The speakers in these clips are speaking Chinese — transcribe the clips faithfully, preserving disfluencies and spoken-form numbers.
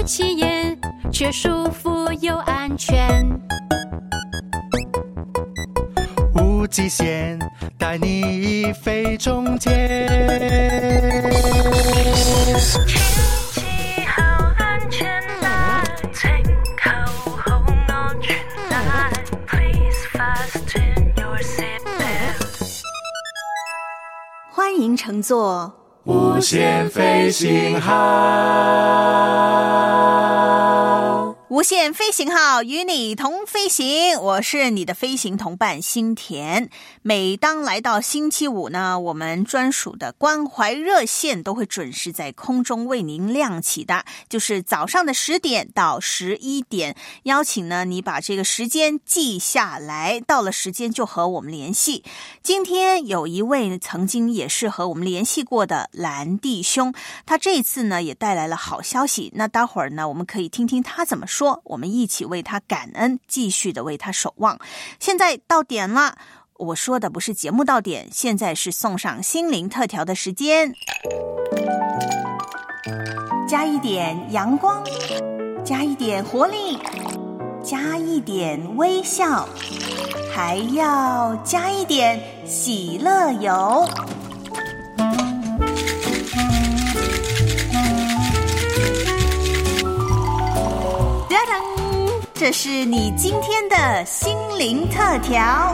起眼，却舒服又安全。 无极限，带你飞中间。 天氣好安全啦，請扣好安全帶 Please fasten your seatbelt。 歡迎乘坐無限飛行號， 無限飛行號與你同飛行，我是你的飛行同伴心田。每當來到星期五呢，我們專屬的關懷熱線都會準時在空中為您亮起的，就是早上的十點到十一點，邀請呢你把這個時間記下來，到了時間就和我們聯繫。今天有一位曾經也是和我們聯繫過的藍弟兄，他這一次呢也帶來了好消息，那待會兒呢我們可以聽聽他怎麼說，我們一起為他感恩，繼續的為他守望。現在到點了，我說的不是節目到點，現在是送上心靈特調的時間，加一點陽光，加一點活力，加一點微笑，還要加一點喜樂油。這是你今天的心靈特調。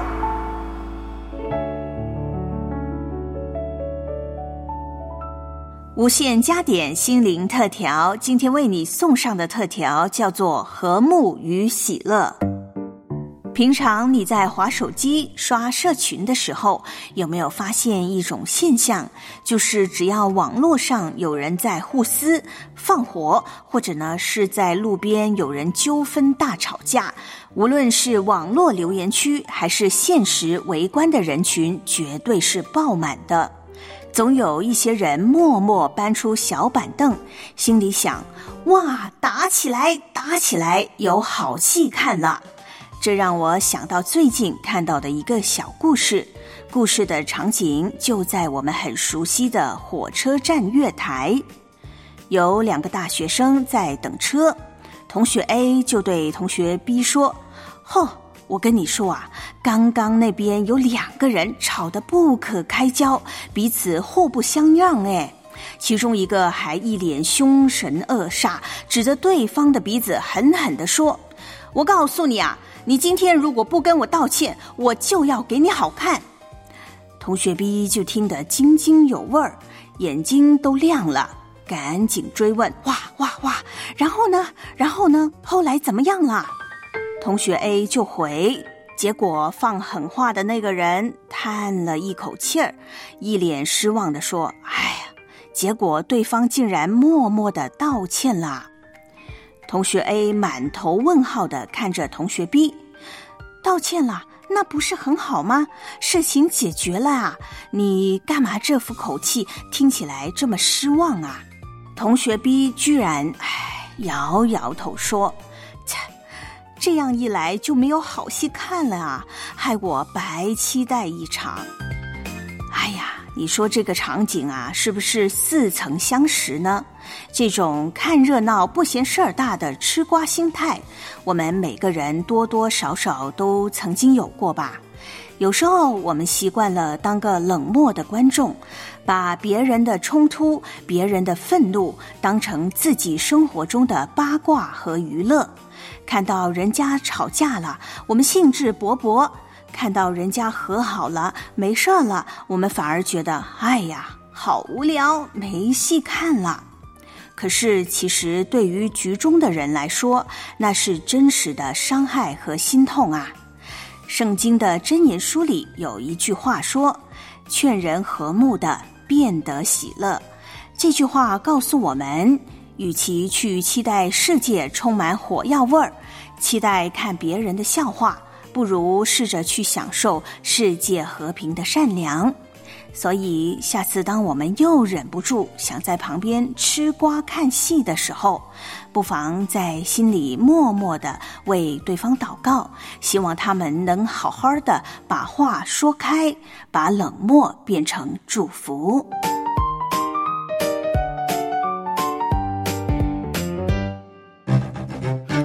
無限加點心靈特調，今天為你送上的特調叫做和睦與喜樂。平常你在滑手機刷社群的時候，有沒有發現一種現象，就是只要網絡上有人在互撕放火，或者呢是在路邊有人糾紛大吵架，無論是網絡留言區還是現實圍觀的人群，絕對是爆滿的。總有一些人默默搬出小板凳，心裡想，哇，打起來打起來，有好戲看了。這讓我想到最近看到的一個小故事，故事的場景就在我們很熟悉的火車站月台。有兩個大學生在等車，同學 A 就對同學 B 說，吼，我跟你說啊，剛剛那邊有兩個人吵得不可開交，彼此互不相讓誒。其中一個還一臉兇神惡煞，指着對方的鼻子狠狠地說，我告訴你啊，你今天如果不跟我道歉，我就要給你好看。同學 B 就聽得津津有味兒，眼睛都亮了，趕緊追問，哇哇哇，然後呢然後呢後來怎麼樣了？同學 A 就回，結果放狠話的那個人嘆了一口氣兒，一臉失望地說，哎呀，結果對方竟然默默地道歉了。同學 A 滿頭問號地看着同學 B， 道歉了，那不是很好嗎？事情解決了啊，你幹嘛這副口氣聽起來這麼失望啊？同學 B 居然唉搖搖頭說，這樣一來就沒有好戲看了啊，害我白期待一場。哎呀，你說這個場景啊，是不是似曾相識呢？這種看熱鬧不嫌事兒大的吃瓜心態，我們每個人多多少少都曾經有過吧。有時候我們習慣了當個冷漠的觀眾，把別人的衝突、別人的憤怒當成自己生活中的八卦和娛樂。看到人家吵架了，我們興致勃勃；看到人家和好了，沒事了，我們反而覺得，哎呀，好無聊，沒戲看了。可是其實對於局中的人來說，那是真實的傷害和心痛啊。聖經的箴言書裡有一句話說，勸人和睦的便得喜樂。這句話告訴我們，與其去期待世界充滿火藥味兒，期待看別人的笑話，不如試着去享受世界和平的善良。所以下次當我們又忍不住想在旁邊吃瓜看戲的時候，不妨在心裡默默地為對方禱告，希望他們能好好的把話說開，把冷漠變成祝福。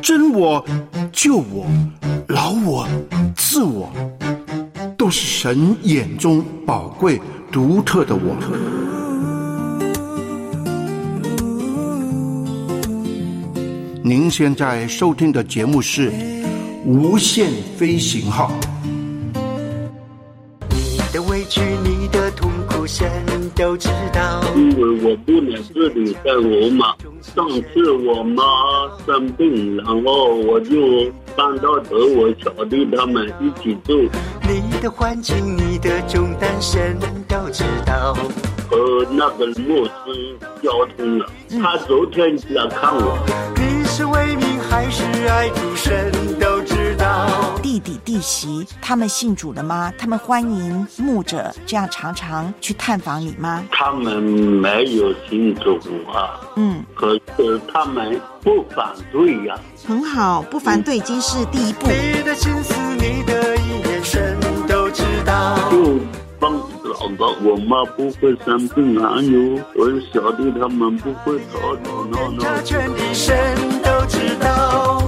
生我、救我、老我、自我，都是神眼中宝贵独特的我。您现在收听的节目是无限飞行号。 你的委屈，你的痛苦，神都知道。 因为我不能自理生活嘛，上次我妈生病，然后我就搬到和我小弟他们一起住。 你的环境，你的重担，神都知道。 和那个牧师交通了，他昨天来看我。 你是为民还是爱主，神都知道。 弟弟弟媳他们信主了吗？他们欢迎牧者这样常常去探访你吗？ 他们没有信主啊， 嗯， 可是他们不反对呀、啊。 很好，不反对已经是第一步。 你的心思，你的意念，神都知道。 就帮老个，我妈不会生病，还有我小弟他们不会吵吵闹闹。 这全地神都知道。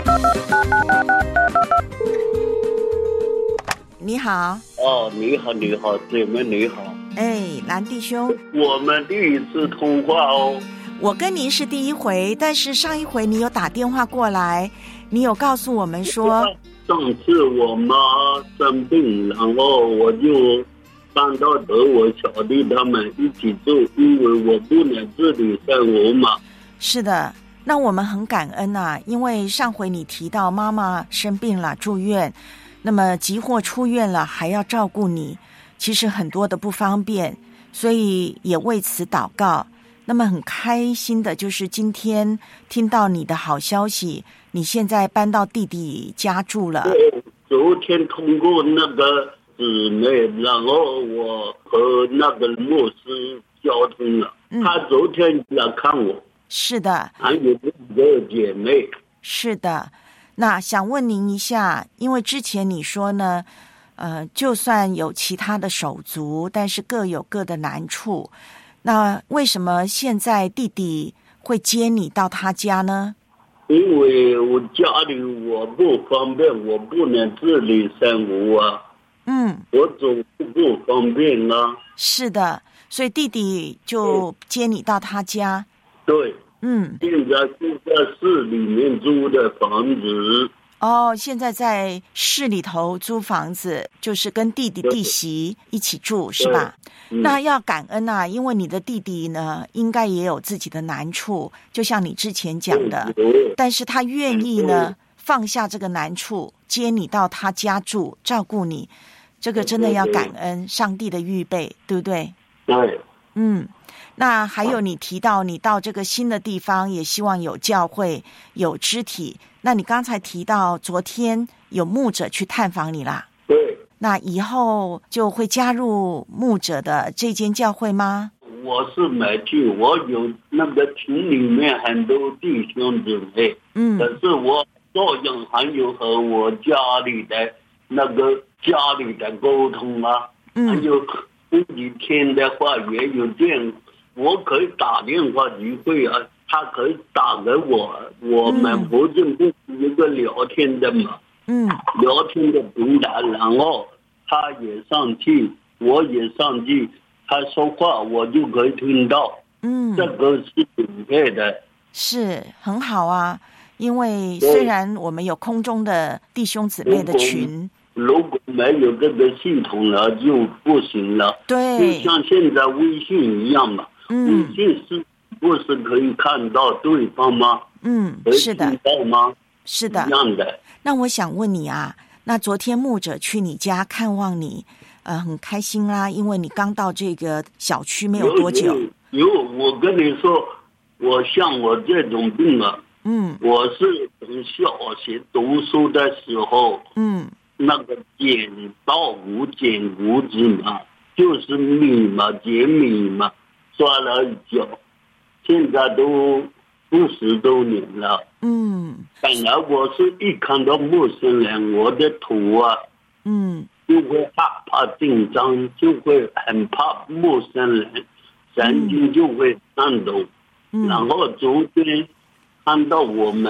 你好。 哦，你好，你好，姐妹你好。 哎，蓝弟兄， 我们第一次通话哦。 我跟您是第一回，但是上一回你有打电话过来，你有告诉我们说， 上次我妈生病，然后我就搬到和我小弟他们一起住，因为我不能自理生活嘛。 是的，那我们很感恩啊，因为上回你提到妈妈生病了住院，那么急祸出院了还要照顾你，其实很多的不方便，所以也为此祷告。那么很开心的就是今天听到你的好消息，你现在搬到弟弟家住了。 昨天通过那个姊妹，然后我和那个牧师交通了、嗯、他昨天来看我。 是的， 还有两个姐妹。 是的，那想问您一下，因为之前你说呢呃，就算有其他的手足，但是各有各的难处，那为什么现在弟弟会接你到他家呢？ 因为我家里我不方便，我不能自理生活啊。嗯，我走路不方便啊。 是的，所以弟弟就接你到他家。 对， 嗯， 现在是在市里面租的房子。 哦，现在在市里头租房子，就是跟弟弟弟媳一起住，是吧？嗯、那要感恩啊，因为你的弟弟呢，应该也有自己的难处，就像你之前讲的，但是他愿意呢放下这个难处，接你到他家住，照顾你，这个真的要感恩上帝的预备，对不对？ 对， 嗯。那还有你提到你到这个新的地方也希望有教会有肢体，那你刚才提到昨天有牧者去探访你啦。 对， 那以后就会加入牧者的这间教会吗？ 我是没去，我有那个群里面很多弟兄姊妹，嗯，可是我照样还有和我家里的那个家里的沟通啊，嗯，还有这几天的话也有电。我可以打电话聚会啊，他可以打给我，我们福建不是一个聊天的嘛，嗯，聊天的平台，然后他也上去，我也上去，他说话我就可以听到，嗯，这个是准备的， 是很好啊，因为虽然我们有空中的弟兄姊妹的群， 如果没有这个系统了就不行了， 对， 就像现在微信一样嘛。嗯，微信是不是可以看到对方吗？ 嗯，是的。可以听到吗？ 是的。 一样的。 那我想问你啊，那昨天牧者去你家看望你，呃，很开心啦，因为你刚到这个小区没有多久。 有，有我跟你说，我像我这种病啊，嗯，我是从小学读书的时候，嗯，那个剪稻谷剪谷子嘛，就是米嘛，剪米嘛。抓了一脚，现在都五十多年了。嗯，本来我是一看到陌生人，我的头啊，嗯，就会害怕紧张，就会很怕陌生人，神经就会颤抖。嗯，然后昨天看到我们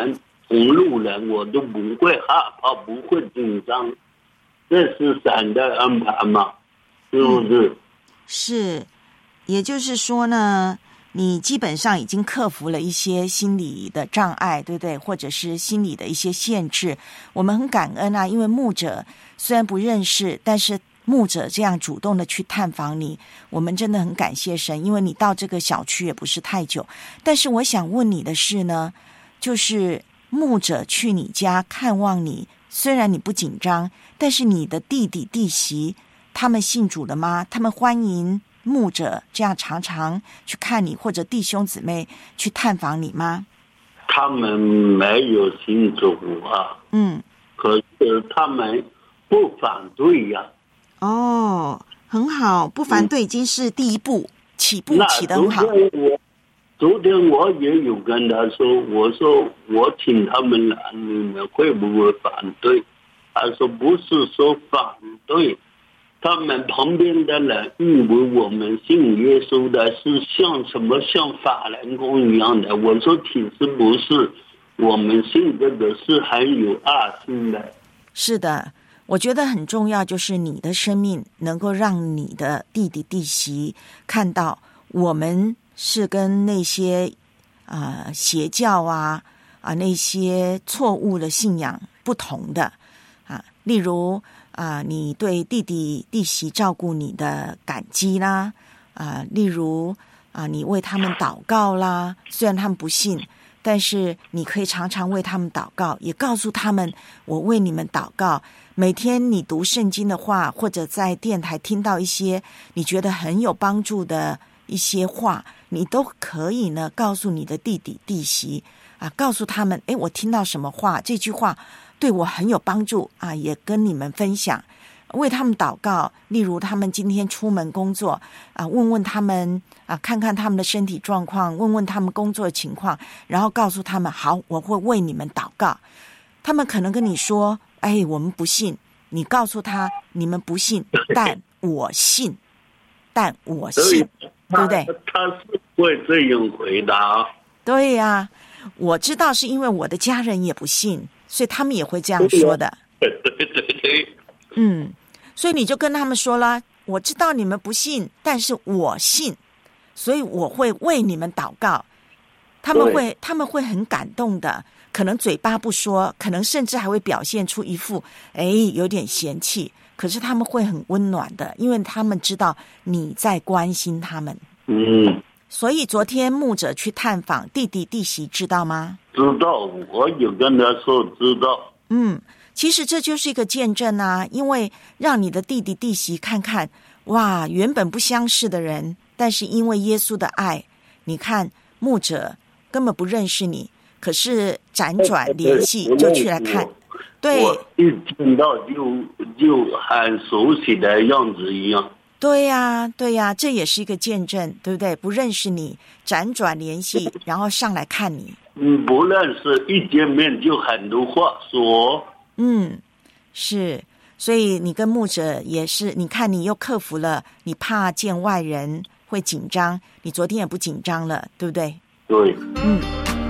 同路人，我都不会害怕，不会紧张，这是神的安排嘛，是不是？ 嗯、是，也就是说呢，你基本上已经克服了一些心理的障碍，对不对？或者是心理的一些限制。我们很感恩啊，因为牧者虽然不认识，但是牧者这样主动的去探访你，我们真的很感谢神，因为你到这个小区也不是太久。但是我想问你的是呢，就是牧者去你家看望你，虽然你不紧张，但是你的弟弟弟媳他们信主了吗？他们欢迎牧者这样常常去看你，或者弟兄姊妹去探访你吗？ 他们没有信主啊， 嗯， 可是他们不反对呀、 啊。哦，很好，不反对已经是第一步，嗯、起步起得很好。 昨天我昨天我也有跟他说，我说我请他们来，你们会不会反对？他说不是说反对。他们旁边的人以为我们信耶稣的是像什么像法轮功一样的，我说其实不是，我们信这个是很有爱心的。 是的，我觉得很重要，就是你的生命能够让你的弟弟弟媳看到我们是跟那些啊、呃、邪教啊啊那些错误的信仰不同的啊，例如啊，你对弟弟弟媳照顾你的感激啦，啊，例如啊，你为他们祷告啦，虽然他们不信，但是你可以常常为他们祷告，也告诉他们我为你们祷告。每天你读圣经的话，或者在电台听到一些你觉得很有帮助的一些话，你都可以呢告诉你的弟弟弟媳啊，告诉他们，诶，我听到什么话，这句话对我很有帮助啊，也跟你们分享，为他们祷告。例如他们今天出门工作啊，问问他们啊，看看他们的身体状况，问问他们工作的情况，然后告诉他们，好，我会为你们祷告。他们可能跟你说，哎，我们不信，你告诉他你们不信，但我信，但我信，对不对？ 他是会这样回答。 对呀、啊，我知道是因为我的家人也不信，所以他们也会这样说的。 对对对对。 嗯，所以你就跟他们说了，我知道你们不信，但是我信，所以我会为你们祷告。他们会他们会很感动的，可能嘴巴不说，可能甚至还会表现出一副哎有点嫌弃，可是他们会很温暖的，因为他们知道你在关心他们。 嗯。 所以昨天牧者去探访弟弟弟媳，知道吗？ 知道，我有跟他说知道。 嗯，其实这就是一个见证啊，因为让你的弟弟弟媳看看，哇，原本不相识的人，但是因为耶稣的爱，你看牧者根本不认识你，可是辗转联系就去来看。对， 我一听到就就很熟悉的样子一样。 对呀、啊，对呀、啊，这也是一个见证，对不对？不认识你，辗转联系，然后上来看你。 嗯，不认识，一见面就很多话说。 嗯，是，所以你跟牧者也是，你看你又克服了，你怕见外人会紧张，你昨天也不紧张了，对不对？ 对。 嗯。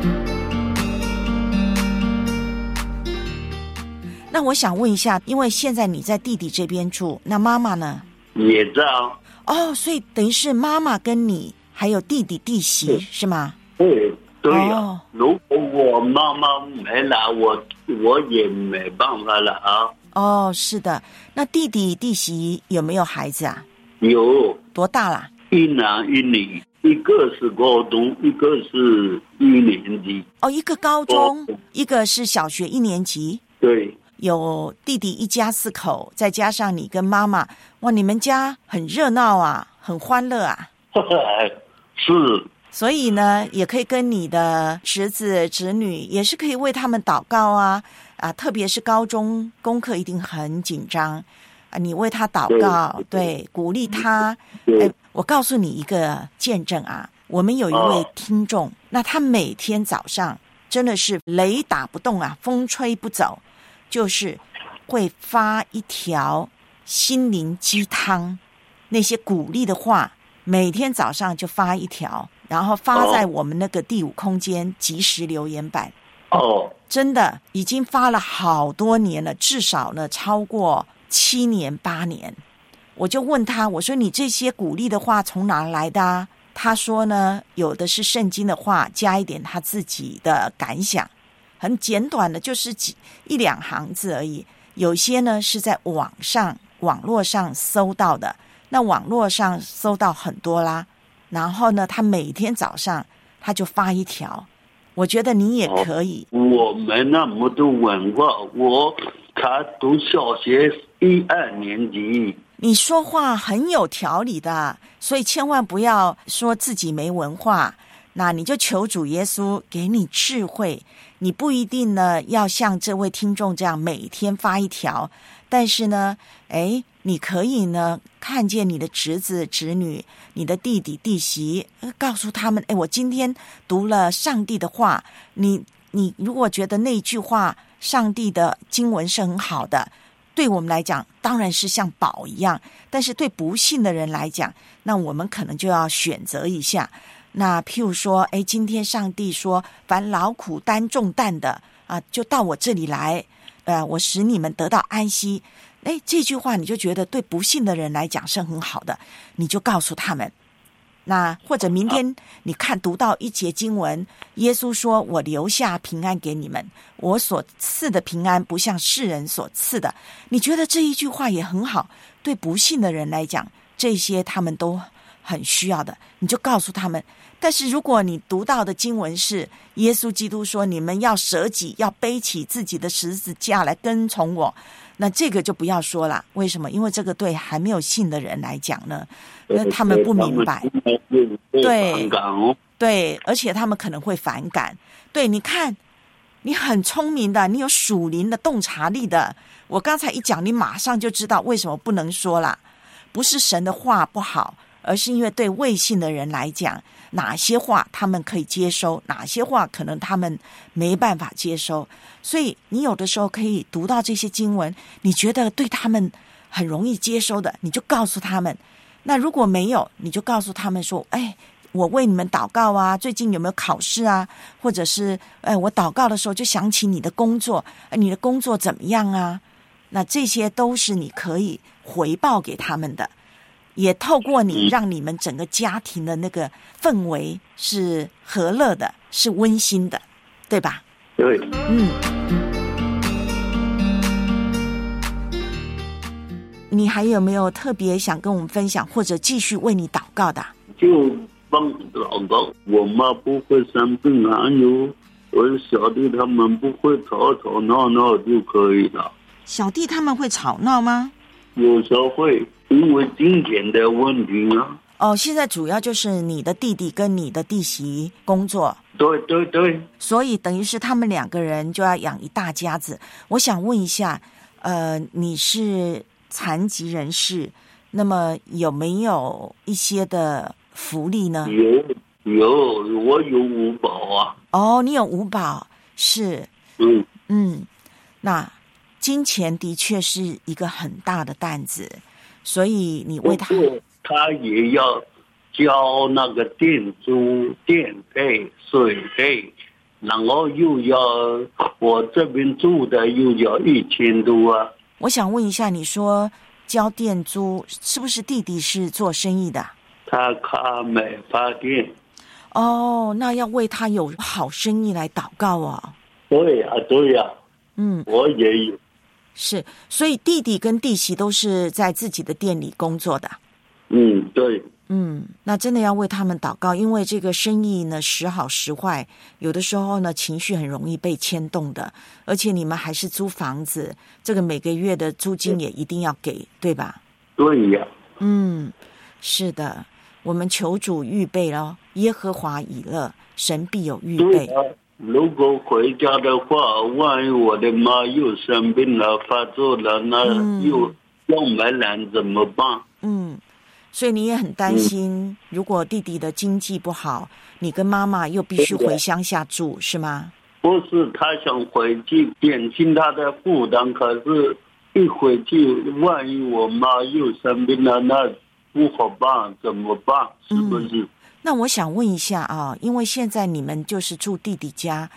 那我想问一下，因为现在你在弟弟这边住，那妈妈呢？ 也这样。 哦，所以等于是妈妈跟你还有弟弟弟媳是吗？ 对对呀、啊哦。 如果我妈妈没来，我我也没办法了啊。 哦，是的。那弟弟弟媳有没有孩子啊？ 有。 多大啦？ 一男一女，一个是高中，一个是一年级。 哦，一个高中，哦、一个是小学一年级。 对。 有弟弟一家四口，再加上你跟妈妈，哇，你们家很热闹啊，很欢乐啊。 是。 所以呢，也可以跟你的侄子侄女，也是可以为他们祷告啊啊，特别是高中功课一定很紧张啊，你为他祷告，对，对鼓励他。哎，我告诉你一个见证啊，我们有一位听众，哦、那他每天早上真的是雷打不动啊，风吹不走。就是会发一条心灵鸡汤，那些鼓励的话，每天早上就发一条，然后发在我们那个第五空间即时留言板。 哦， 真的已经发了好多年了，至少呢超过七年八年。我就问他，我说你这些鼓励的话从哪来的啊？他说呢，有的是圣经的话，加一点他自己的感想，很简短的，就是几一两行字而已。有些呢是在网上网络上搜到的，那网络上搜到很多啦。然后呢，他每天早上他就发一条。我觉得你也可以。 我没那么多文化，我才读小学一二年级。 你说话很有条理的，所以千万不要说自己没文化。那你就求主耶稣给你智慧，你不一定呢要像这位听众这样每天发一条，但是呢，哎，你可以呢看见你的侄子侄女、你的弟弟弟媳，告诉他们，哎，我今天读了上帝的话，你你如果觉得那句话上帝的经文是很好的，对我们来讲当然是像宝一样，但是对不信的人来讲，那我们可能就要选择一下。那譬如说，哎，今天上帝说，凡劳苦担重担的啊，就到我这里来，呃，我使你们得到安息。哎，这句话你就觉得对不信的人来讲是很好的，你就告诉他们。那或者明天你看读到一节经文，耶稣说，我留下平安给你们，我所赐的平安不像世人所赐的。你觉得这一句话也很好，对不信的人来讲，这些他们都很需要的，你就告诉他们。但是如果你读到的经文是耶稣基督说，你们要舍己，要背起自己的十字架来跟从我，那这个就不要说了。为什么？因为这个对还没有信的人来讲呢，那他们不明白，对对，而且他们可能会反感。对，你看你很聪明的，你有属灵的洞察力的，我刚才一讲你马上就知道为什么不能说啦。不是神的话不好，而是因为对未信的人来讲，哪些话他们可以接收，哪些话可能他们没办法接收。所以你有的时候可以读到这些经文，你觉得对他们很容易接收的，你就告诉他们。那如果没有，你就告诉他们说，哎，我为你们祷告啊，最近有没有考试啊？或者是哎，我祷告的时候就想起你的工作，你的工作怎么样啊？那这些都是你可以回报给他们的，也透过你让你们整个家庭的那个氛围是和乐的，是温馨的，对吧？ 对， 嗯。你还有没有特别想跟我们分享，或者继续为你祷告的？ 就帮祷告，我妈不会生病，还有我小弟他们不会吵吵闹闹就可以了。 小弟他们会吵闹吗？ 有时候会，因为金钱的问题啊。 哦，现在主要就是你的弟弟跟你的弟媳工作。 对对对。 所以等于是他们两个人就要养一大家子。我想问一下，呃，你是残疾人士，那么有没有一些的福利呢？ 有有，我有五保啊。 哦，你有五保，是。 嗯嗯，那金钱的确是一个很大的担子，所以你为他， 他也要交那个电租、电费、水费，然后又要我这边住的又要一千多啊。 我想问一下，你说交电租是不是弟弟是做生意的？ 他开美发店。 哦，那要为他有好生意来祷告哦。 对呀、啊，对呀、啊。 嗯， 我也有。 是，所以弟弟跟弟媳都是在自己的店里工作的。 嗯，对。 嗯，那真的要为他们祷告，因为这个生意呢时好时坏，有的时候呢情绪很容易被牵动的，而且你们还是租房子，这个每个月的租金也一定要给，对吧？ 对呀。 嗯，是的，我们求主预备咯，耶和华以勒，神必有预备。 对啊，如果回家的话，万一我的妈又生病了、发作了，那又要没人怎么办？ 嗯，所以你也很担心，嗯、如果弟弟的经济不好，你跟妈妈又必须回乡下住，是吗？ 不是，他想回去减轻他的负担，可是一回去，万一我妈又生病了，那不好办，怎么办？是不是？ 嗯，那我想问一下啊，因为现在你们就是住弟弟家，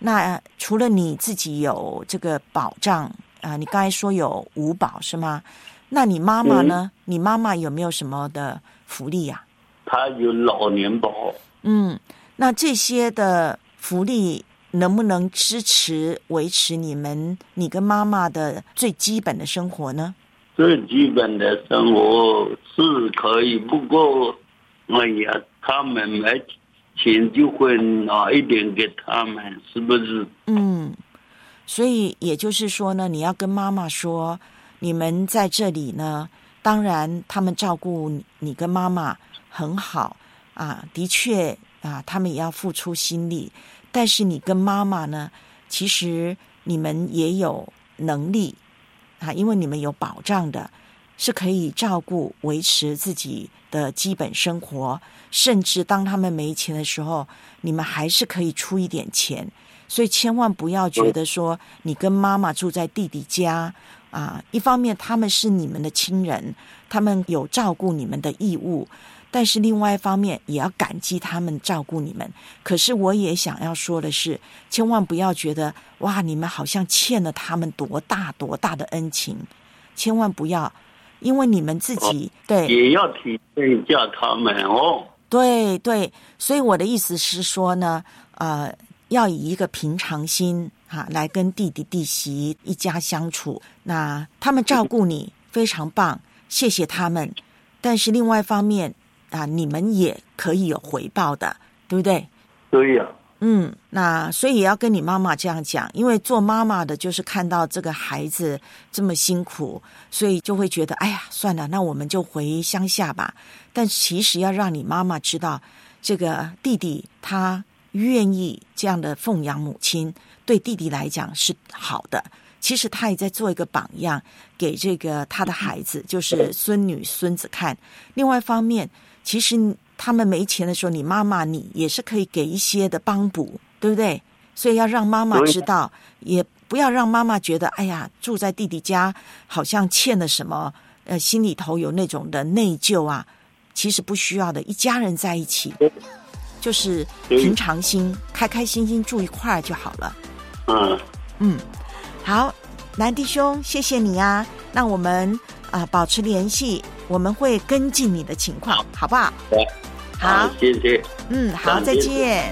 那除了你自己有这个保障啊，你刚才说有五保是吗？那你妈妈呢？嗯、你妈妈有没有什么的福利啊？ 她有老年保。 嗯，那这些的福利能不能支持维持你们你跟妈妈的最基本的生活呢？ 最基本的生活是可以，不过哎呀，他们没钱就会拿一点给他们，是不是？ 嗯，所以也就是说呢，你要跟妈妈说，你们在这里呢，当然他们照顾你，你跟妈妈很好啊，的确啊，他们也要付出心力，但是你跟妈妈呢，其实你们也有能力啊，因为你们有保障的，是可以照顾维持自己的基本生活，甚至当他们没钱的时候，你们还是可以出一点钱。所以千万不要觉得说你跟妈妈住在弟弟家啊，一方面他们是你们的亲人，他们有照顾你们的义务，但是另外一方面也要感激他们照顾你们。可是我也想要说的是，千万不要觉得哇，你们好像欠了他们多大多大的恩情，千万不要，因为你们自己、哦、对也要体会一下他们哦。 对对，所以我的意思是说呢，呃，要以一个平常心啊来跟弟弟弟媳一家相处。那他们照顾你非常棒，谢谢他们。但是另外一方面啊，你们也可以有回报的，对不对？ 对呀、啊。 嗯，那所以也要跟你妈妈这样讲，因为做妈妈的就是看到这个孩子这么辛苦，所以就会觉得哎呀算了，那我们就回乡下吧。但其实要让你妈妈知道，这个弟弟他愿意这样的奉养母亲，对弟弟来讲是好的。其实他也在做一个榜样给这个他的孩子，就是孙女孙子看。另外一方面，其实他们没钱的时候，你妈妈你也是可以给一些的帮补，对不对？所以要让妈妈知道，也不要让妈妈觉得哎呀住在弟弟家好像欠了什么，呃，心里头有那种的内疚啊。其实不需要的，一家人在一起就是平常心，开开心心住一块儿就好了。 嗯嗯，好，南弟兄，谢谢你啊。那我们啊、呃、保持联系，我们会跟进你的情况，好不好？ 好，谢谢。 嗯，好，再见。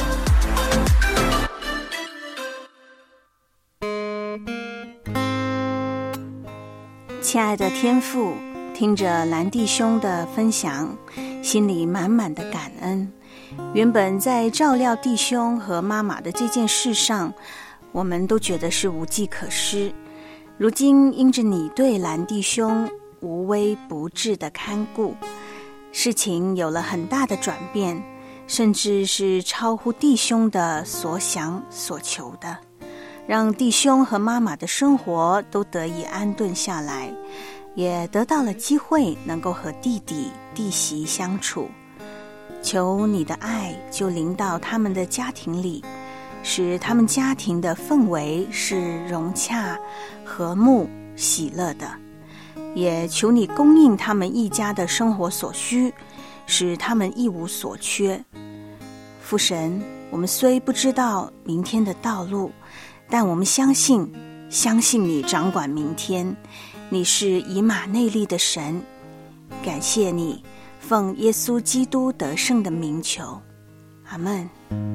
亲爱的天父，听着蓝弟兄的分享，心里满满的感恩。原本在照料弟兄和妈妈的这件事上，我们都觉得是无计可施。如今因着你对蓝弟兄无微不至的看顾，事情有了很大的转变，甚至是超乎弟兄的所想所求的，让弟兄和妈妈的生活都得以安顿下来，也得到了机会能够和弟弟弟媳相处。求你的爱就临到他们的家庭里，使他们家庭的氛围是融洽、和睦、喜乐的。也求你供应他们一家的生活所需，使他们一无所缺。父神，我们虽不知道明天的道路，但我们相信相信你掌管明天，你是以马内利的神。感谢你，奉耶稣基督得胜的名求，阿们。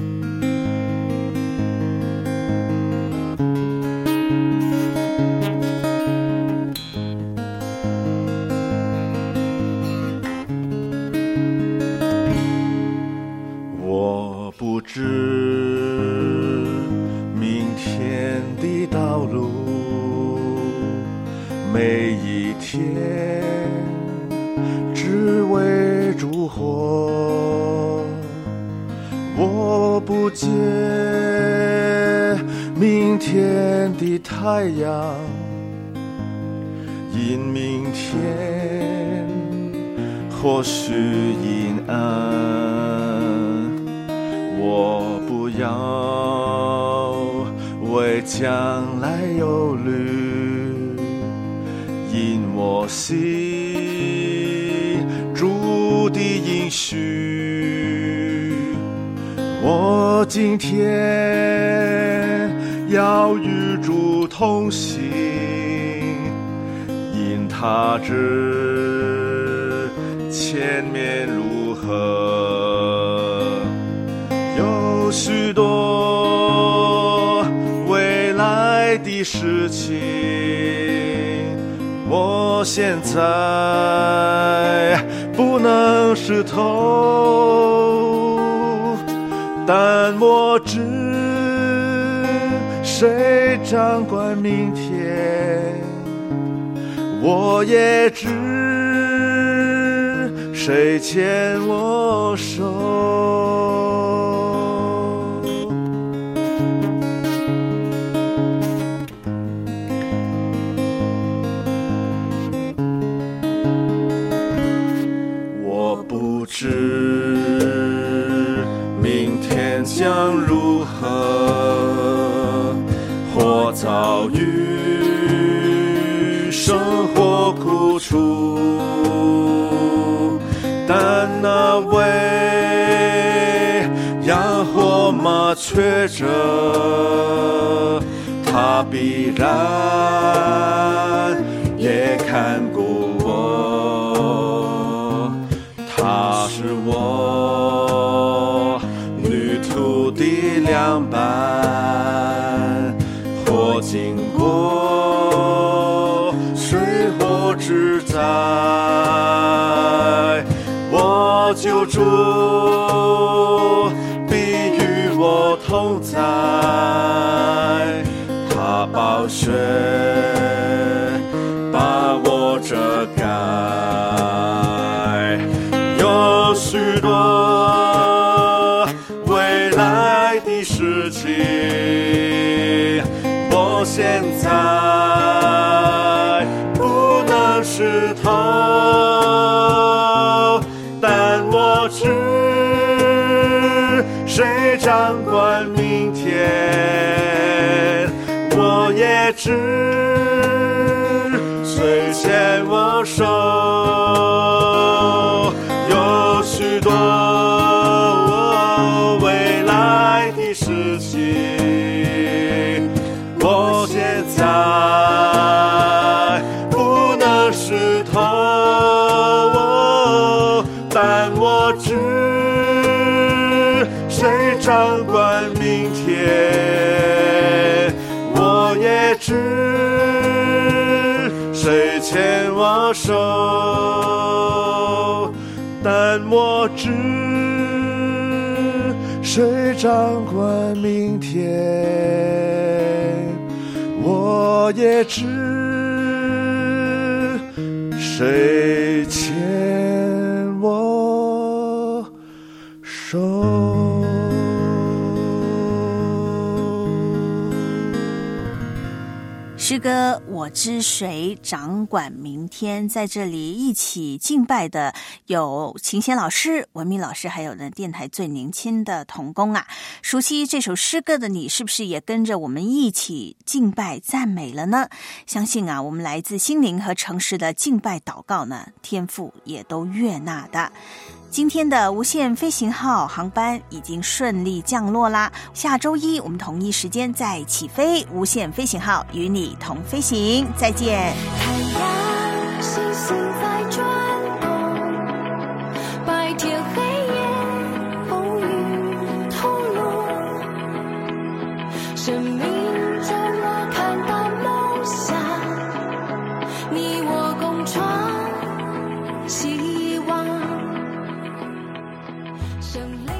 我不知明天的道路，每一天只为烛火，我不见明天的太阳，因明天或许阴暗，我不要为将来忧虑，因我心主的应许，我今天要与主同行，因他知前面如何，有许多未来的事情，我现在不能识透，但我知谁掌管明天，我也知谁牵我手。我不知明天将如何，或遭遇生活苦楚，但那位养活麻雀者，他必然也看顾我，他是我旅途的良伴，或经过水火之灾，我救主必与我同在，他宝血把我遮盖，有许多未来的事情，我现在不能识透，但我知谁掌管明天，我也知谁牵我手，有许多未来的事情，我现在不能识透，但我知谁掌管明天，我也知谁牵我手，但我知谁掌管明天，我也知谁牵我手。 诗歌我知谁掌管明天，在这里一起敬拜的有琴弦老师、文明老师，还有呢电台最年轻的同工啊。熟悉这首诗歌的你，是不是也跟着我们一起敬拜赞美了呢？相信啊，我们来自心灵和诚实的敬拜祷告呢，天父也都悦纳的。今天的无限飞行号航班已经顺利降落啦，下周一我们同一时间再起飞，无限飞行号与你同飞行，再见。 太阳星星在转动，白天黑夜风雨同路，生命中我看到梦想，你我共创希望。生